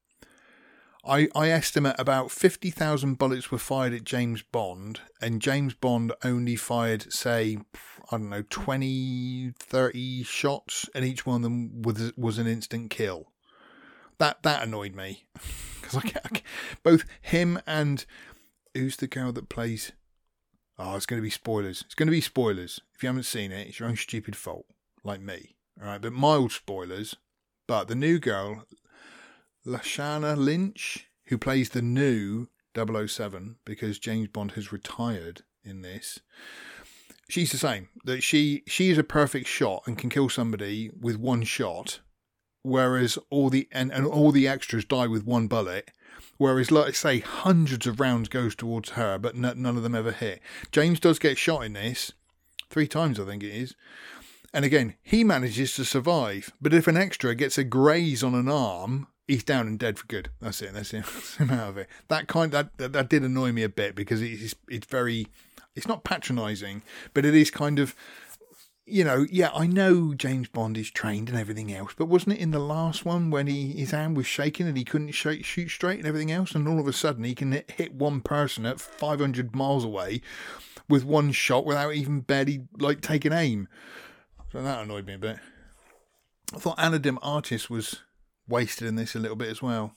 I estimate about 50,000 bullets were fired at James Bond, and James Bond only fired, say, I don't know, 20, 30 shots, and each one of them was an instant kill. That annoyed me. Because both him and, who's the girl that plays? Oh, it's going to be spoilers. It's going to be spoilers. If you haven't seen it, it's your own stupid fault, like me. All right, but mild spoilers. But the new girl, Lashana Lynch, who plays the new 007, because James Bond has retired in this, she's the same. That she is a perfect shot and can kill somebody with one shot, whereas all the extras die with one bullet. Whereas, like say, hundreds of rounds goes towards her, but none of them ever hit. James does get shot in this 3 times, I think it is. And again, he manages to survive. But if an extra gets a graze on an arm, he's down and dead for good. That's it. That's him out of it. That did annoy me a bit, because it's not patronising, but it is kind of, you know, yeah, I know James Bond is trained and everything else, but wasn't it in the last one when his hand was shaking and he couldn't shoot straight and everything else, and all of a sudden he can hit one person at 500 miles away with one shot without even barely taking aim. So that annoyed me a bit. I thought Ana de Armas was wasted in this a little bit as well.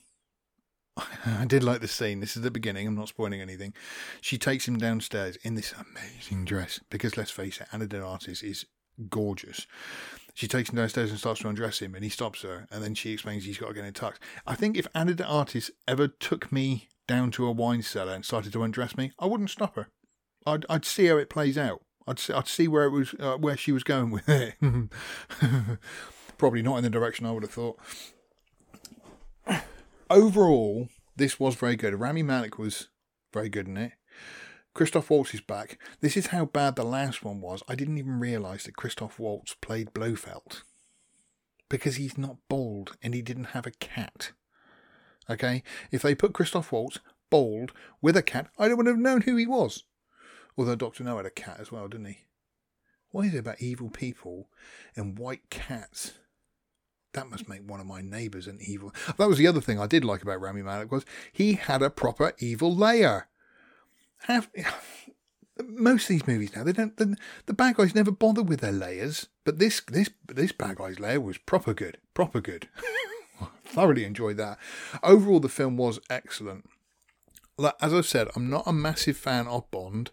I did like the scene. This is the beginning. I'm not spoiling anything. She takes him downstairs in this amazing dress, because let's face it, Ana de Armas is gorgeous. She takes him downstairs and starts to undress him, and he stops her, and then she explains he's got to get in tux. I think if Ana de Armas ever took me down to a wine cellar and started to undress me, I wouldn't stop her. I'd see how it plays out. I'd see where it was, where she was going with it. Probably not in the direction I would have thought. Overall, this was very good. Rami Malek was very good in it. Christoph Waltz is back. This is how bad the last one was. I didn't even realise that Christoph Waltz played Blofeld, because he's not bald and he didn't have a cat. Okay? If they put Christoph Waltz bald with a cat, I wouldn't have known who he was. Although Dr. No had a cat as well, didn't he? What is it about evil people and white cats that must make one of my neighbours an evil. That was the other thing I did like about Rami Malek, was he had a proper evil lair. Most of these movies now, they don't. The bad guys never bother with their layers, but this bad guy's lair was proper good. Thoroughly enjoyed that. Overall, the film was excellent. As I've said, I'm not a massive fan of Bond.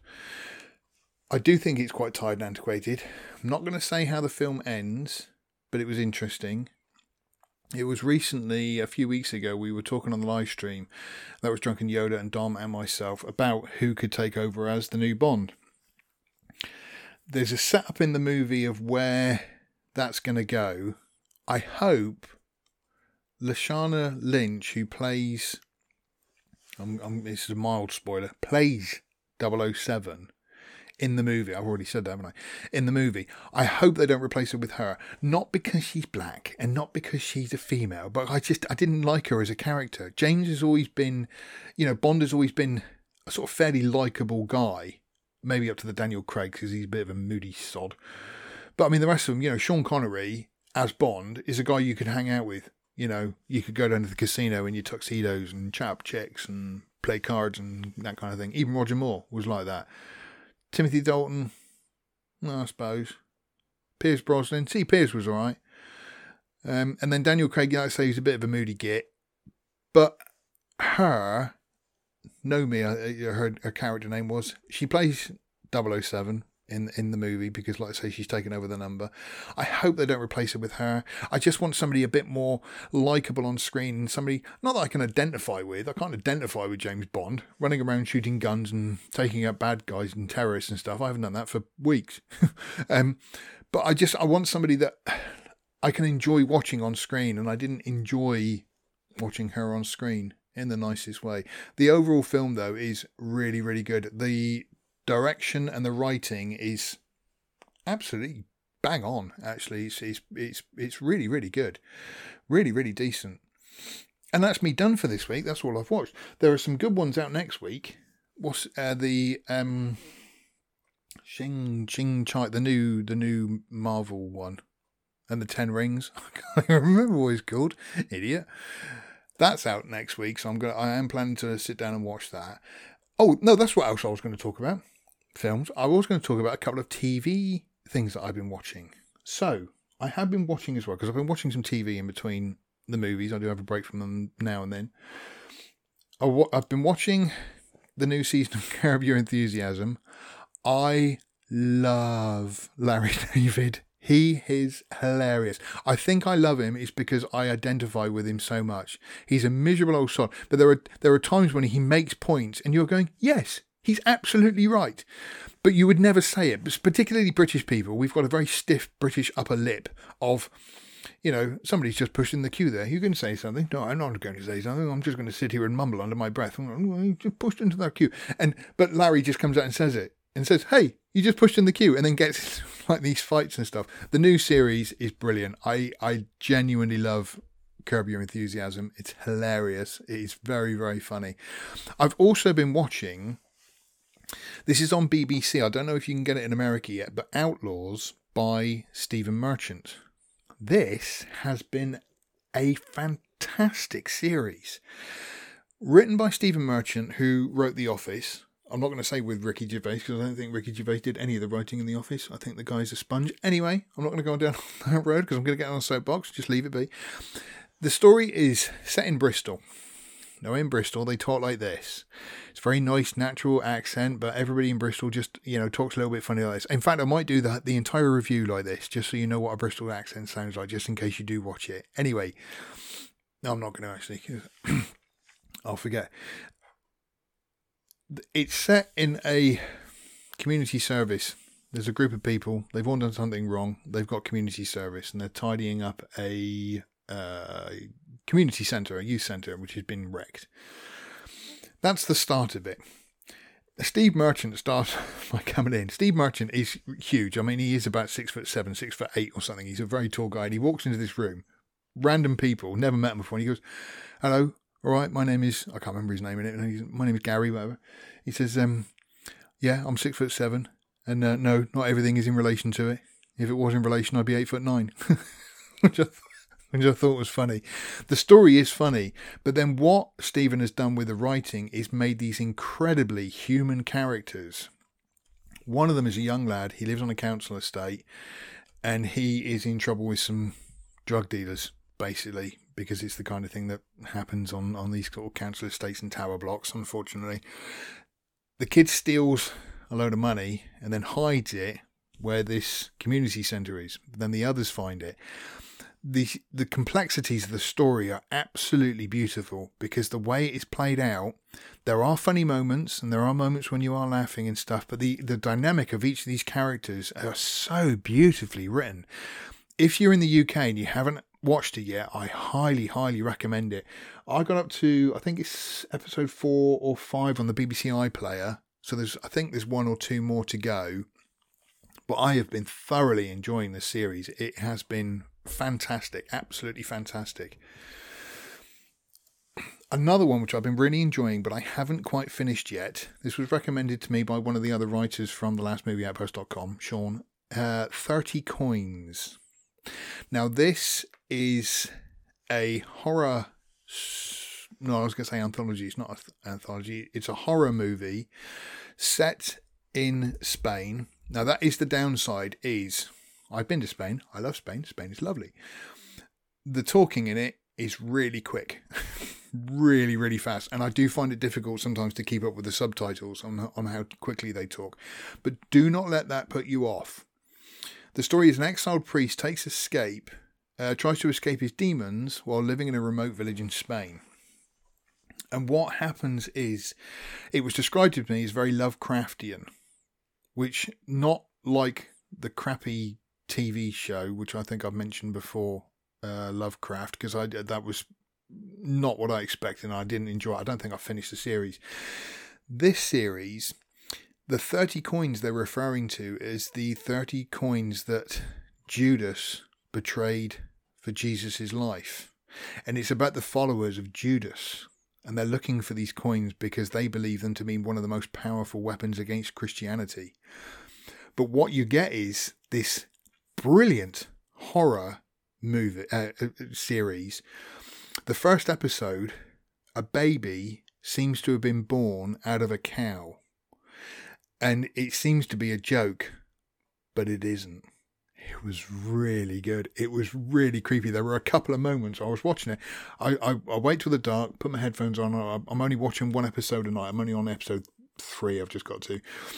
I do think it's quite tired and antiquated. I'm not going to say how the film ends, but it was interesting. It was recently, a few weeks ago, we were talking on the live stream, that was Drunken Yoda and Dom and myself, about who could take over as the new Bond. There's a setup in the movie of where that's going to go. I hope Lashana Lynch, who plays, this is a mild spoiler, plays 007 in the movie. I've already said that, haven't I? In the movie. I hope they don't replace her with her. Not because she's black and not because she's a female, but I didn't like her as a character. James has always been, Bond has always been a sort of fairly likeable guy. Maybe up to the Daniel Craig, because he's a bit of a moody sod. But I mean, the rest of them, Sean Connery as Bond is a guy you could hang out with. You could go down to the casino in your tuxedos and chat up chicks and play cards and that kind of thing. Even Roger Moore was like that. Timothy Dalton, well, I suppose. Pierce Brosnan. See, Pierce was all right. And then Daniel Craig, like I say, he's a bit of a moody git. But her, Nomi, her character name was, she plays 007 in the movie because, like I say, she's taken over the number. I hope they don't replace her with her. I just want somebody a bit more likeable on screen, somebody not that I can identify with. I can't identify with James Bond running around shooting guns and taking out bad guys and terrorists and stuff. I haven't done that for weeks. But I want somebody that I can enjoy watching on screen, and I didn't enjoy watching her on screen in the nicest way. The overall film, though, is really, really good. The direction and the writing is absolutely bang on. Actually, it's really, really good, really, really decent. And that's me done for this week. That's all I've watched. There are some good ones out next week. What's the Chai, the new Marvel one, and the 10 Rings. I can't remember what it's called. Idiot. That's out next week, so I am planning to sit down and watch that. Oh no, that's what else I was going to talk about. Films. I was going to talk about a couple of TV things that I've been watching. So, I have been watching as well, because I've been watching some TV in between the movies. I do have a break from them now and then. I've been watching the new season of Curb Your Enthusiasm. I love Larry David. He is hilarious. I think I love him is because I identify with him so much. He's a miserable old sod. But there are times when he makes points and you're going, yes, he's absolutely right. But you would never say it. But particularly British people, we've got a very stiff British upper lip of, somebody's just pushing the queue there. You can say something. No, I'm not going to say something. I'm just going to sit here and mumble under my breath. You just pushed into that queue. But Larry just comes out and says it. And says, hey, you just pushed in the queue, and then gets like these fights and stuff. The new series is brilliant. I genuinely love Curb Your Enthusiasm. It's hilarious. It is very, very funny. I've also been watching, this is on BBC. I don't know if you can get it in America yet, but Outlaws by Stephen Merchant. This has been a fantastic series. Written by Stephen Merchant, who wrote The Office. I'm not going to say with Ricky Gervais, because I don't think Ricky Gervais did any of the writing in The Office. I think the guy's a sponge. Anyway, I'm not going to go down that road because I'm going to get on a soapbox. Just leave it be. The story is set in Bristol. Now, in Bristol, they talk like this. It's a very nice, natural accent, but everybody in Bristol just, talks a little bit funny like this. In fact, I might do the entire review like this, just so you know what a Bristol accent sounds like, just in case you do watch it. Anyway, no, I'm not going to actually. I'll forget. It's set in a community service. There's a group of people. They've all done something wrong. They've got community service, and they're tidying up a community centre, a youth centre, which has been wrecked. That's the start of it. Steve Merchant starts by coming in. Steve Merchant is huge. I mean, he is about 6'7", 6'8" or something. He's a very tall guy, and he walks into this room. Random people, never met him before, and he goes, hello. All right, my name is, I can't remember his name in it. My name is Gary, whatever. He says, yeah, I'm 6'7", and no, not everything is in relation to it. If it was in relation, I'd be 8'9". Which I which I thought was funny. The story is funny, but then what Stephen has done with the writing is made these incredibly human characters. One of them is a young lad. He lives on a council estate, and he is in trouble with some drug dealers, basically, because it's the kind of thing that happens on these sort of council estates and tower blocks, unfortunately. The kid steals a load of money and then hides it where this community centre is. Then the others find it. The complexities of the story are absolutely beautiful because the way it is played out, there are funny moments and there are moments when you are laughing and stuff, but the dynamic of each of these characters are so beautifully written. If you're in the UK and you haven't watched it yet, I highly, highly recommend it. I got up to, I think it's episode 4 or 5 on the BBC iPlayer, so I think there's 1 or 2 more to go. But I have been thoroughly enjoying this series. It has been fantastic, absolutely fantastic. Another one which I've been really enjoying, but I haven't quite finished yet. This was recommended to me by one of the other writers from thelastmovieoutpost.com, Sean. 30 Coins. Now this is a horror... No, I was going to say anthology. It's not an anthology. It's a horror movie set in Spain. Now, that is the downside is, I've been to Spain. I love Spain. Spain is lovely. The talking in it is really quick. Really, really fast. And I do find it difficult sometimes to keep up with the subtitles on how quickly they talk. But do not let that put you off. The story is an exiled priest tries to escape his demons while living in a remote village in Spain. And what happens is, it was described to me as very Lovecraftian, which, not like the crappy TV show, which I think I've mentioned before, Lovecraft, because that was not what I expected and I didn't enjoy it. I don't think I finished the series. This series, the 30 coins they're referring to is the 30 coins that Judas betrayed for Jesus' life. And it's about the followers of Judas. And they're looking for these coins because they believe them to be one of the most powerful weapons against Christianity. But what you get is this brilliant horror movie series. The first episode, a baby seems to have been born out of a cow. And it seems to be a joke, but it isn't. It was really good. It was really creepy. There were a couple of moments I was watching it. I wait till the dark, put my headphones on. I'm only watching one episode a night. I'm only on episode 3. I've just got to.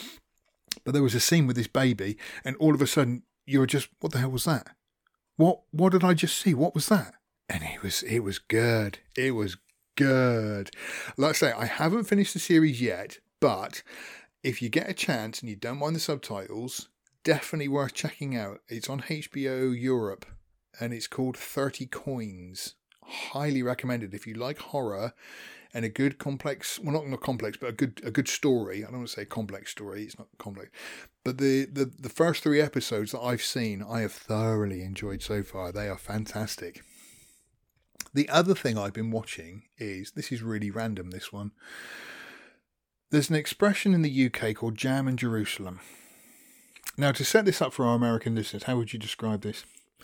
But there was a scene with this baby, and all of a sudden you were just, what the hell was that? What did I just see? What was that? And it was good. It was good. Like I say, I haven't finished the series yet, but if you get a chance and you don't mind the subtitles, definitely worth checking out. It's on HBO Europe and it's called 30 Coins. Highly recommended if you like horror and a good complex, well not complex, but a good story. I don't want to say complex story, it's not complex. But the first 3 episodes that I've seen, I have thoroughly enjoyed so far. They are fantastic. The other thing I've been watching is, this is really random, this one. There's an expression in the UK called Jam in Jerusalem. Now, to set this up for our American listeners, how would you describe this?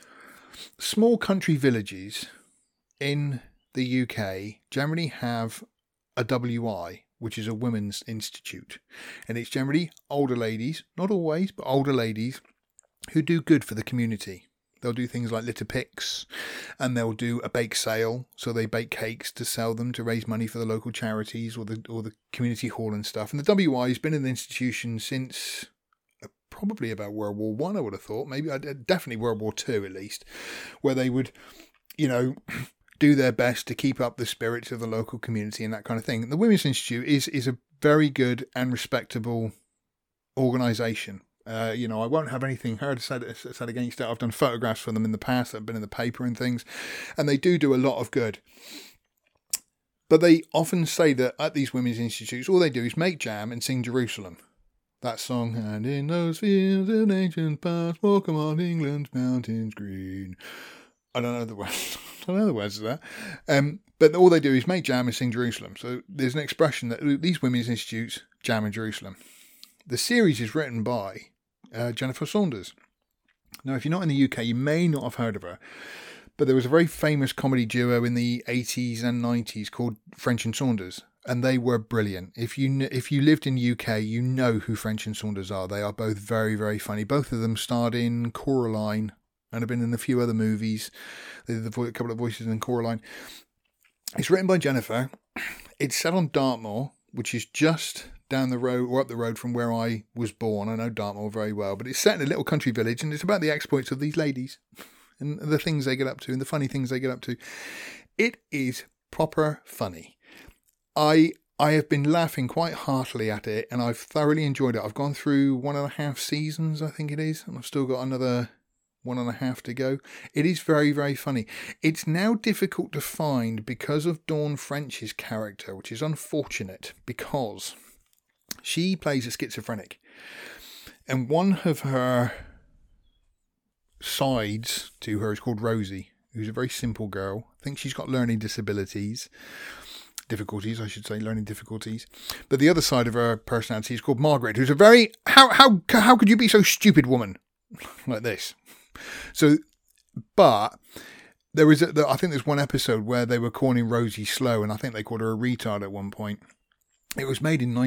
Small country villages in the UK generally have a WI, which is a women's institute. And it's generally older ladies, not always, but older ladies who do good for the community. They'll do things like litter picks, and they'll do a bake sale. So they bake cakes to sell them to raise money for the local charities or the community hall and stuff. And the WI has been an institution since probably about World War I would have thought, maybe definitely World War II at least, where they would, do their best to keep up the spirits of the local community and that kind of thing. The Women's Institute is a very good and respectable organisation. I won't have anything said against it. I've done photographs for them in the past that have been in the paper and things, and they do a lot of good. But they often say that at these women's institutes, all they do is make jam and sing Jerusalem. That song, and in those fields of ancient past, walk among England's mountains green. I don't know the words. I don't know the words of that. But all they do is make jam and sing Jerusalem. So there's an expression that these women's institutes jam in Jerusalem. The series is written by Jennifer Saunders. Now, if you're not in the UK, you may not have heard of her, But there was a very famous comedy duo in the 80s and 90s called French and Saunders, and they were brilliant. If you lived in UK, you know who French and Saunders are. They are both very, very funny. Both of them starred in Coraline and have been in a few other movies. They did a couple of voices in Coraline. It's written by Jennifer. It's set on Dartmoor, which is just down the road or up the road from where I was born. I know Dartmoor very well, but it's set in a little country village, and it's about the exploits of these ladies and the things they get up to and the funny things they get up to. It is proper funny. I have been laughing quite heartily at it, and I've thoroughly enjoyed it. I've gone through 1.5 seasons, I think it is, and I've still got another 1.5 to go. It is very, very funny. It's now difficult to find because of Dawn French's character, which is unfortunate because she plays a schizophrenic, and one of her sides to her is called Rosie, who's a very simple girl. I think she's got learning difficulties, learning difficulties. But the other side of her personality is called Margaret, who's a very how could you be so stupid, woman, like this. So, but there was I think there's one episode where they were calling Rosie slow, and I think they called her a retard at one point. It was made in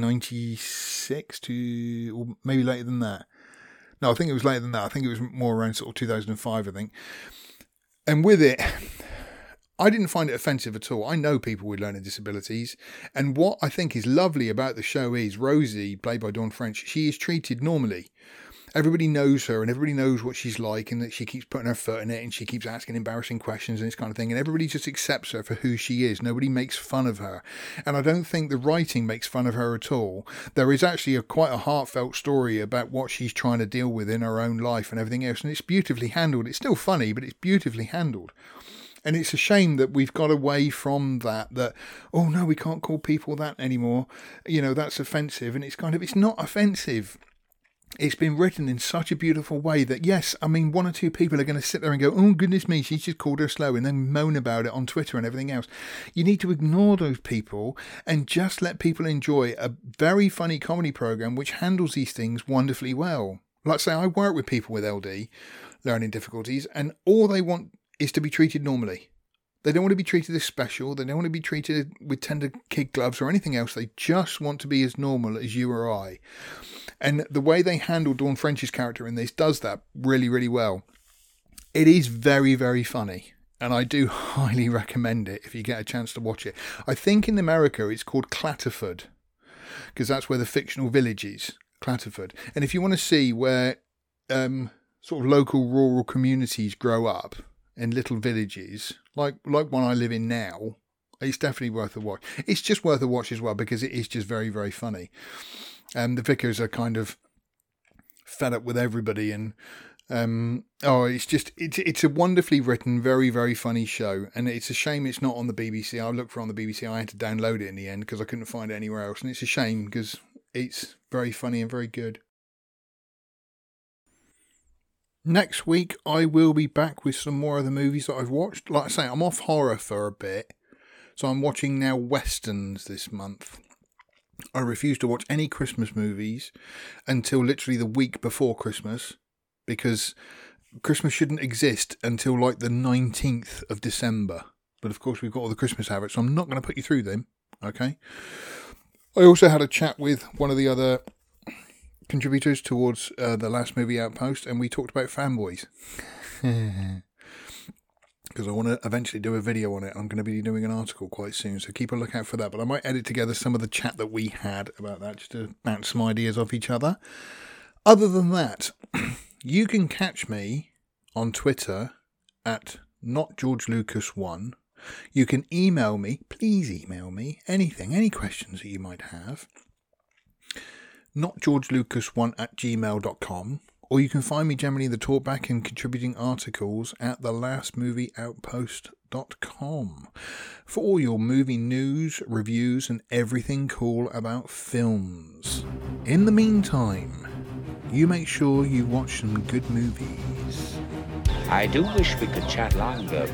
1996 or maybe later than that. No, I think it was later than that. I think it was more around sort of 2005, I think. And with it, I didn't find it offensive at all. I know people with learning disabilities. And what I think is lovely about the show is Rosie, played by Dawn French, she is treated normally. Everybody knows her and everybody knows what she's like, and that she keeps putting her foot in it and she keeps asking embarrassing questions and this kind of thing. And everybody just accepts her for who she is. Nobody makes fun of her. And I don't think the writing makes fun of her at all. There is actually quite a heartfelt story about what she's trying to deal with in her own life and everything else. And it's beautifully handled. It's still funny, but it's beautifully handled. And it's a shame that we've got away from that, oh no, we can't call people that anymore. You know, that's offensive. And it's not offensive. It's been written in such a beautiful way that, yes, I mean, one or two people are going to sit there and go, oh, goodness me, she's just called her slow, and then moan about it on Twitter and everything else. You need to ignore those people and just let people enjoy a very funny comedy program which handles these things wonderfully well. Like, say, I work with people with LD, learning difficulties, and all they want is to be treated normally. They don't want to be treated as special. They don't want to be treated with tender kid gloves or anything else. They just want to be as normal as you or I. And the way they handle Dawn French's character in this does that really, really well. It is very, very funny. And I do highly recommend it if you get a chance to watch it. I think in America it's called Clatterford, because that's where the fictional village is, Clatterford. And if you want to see where sort of local rural communities grow up in little villages, like one I live in now, it's definitely worth a watch. It's just worth a watch as well because it is just very, very funny. The Vickers are kind of fed up with everybody, and it's a wonderfully written, very, very funny show. And it's a shame it's not on the BBC. I looked for it on the BBC. I had to download it in the end because I couldn't find it anywhere else. And it's a shame because it's very funny and very good. Next week, I will be back with some more of the movies that I've watched. Like I say, I'm off horror for a bit. So I'm watching now westerns this month. I refuse to watch any Christmas movies until literally the week before Christmas, because Christmas shouldn't exist until like the 19th of December. But of course we've got all the Christmas habits, so I'm not going to put you through them. Okay. I also had a chat with one of the other contributors towards the last movie Outpost, and we talked about fanboys. Because I want to eventually do a video on it. I'm going to be doing an article quite soon, so keep a lookout for that. But I might edit together some of the chat that we had about that, just to bounce some ideas off each other. Other than that, you can catch me on Twitter at NotGeorgeLucas1. You can email me, please email me, anything, any questions that you might have. NotGeorgeLucas1@gmail.com. Or you can find me generally in the talkback and contributing articles at thelastmovieoutpost.com for all your movie news, reviews, and everything cool about films. In the meantime, you make sure you watch some good movies. I do wish we could chat longer.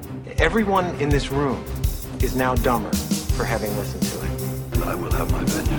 Everyone in this room is now dumber for having listened to it. I will have my vengeance.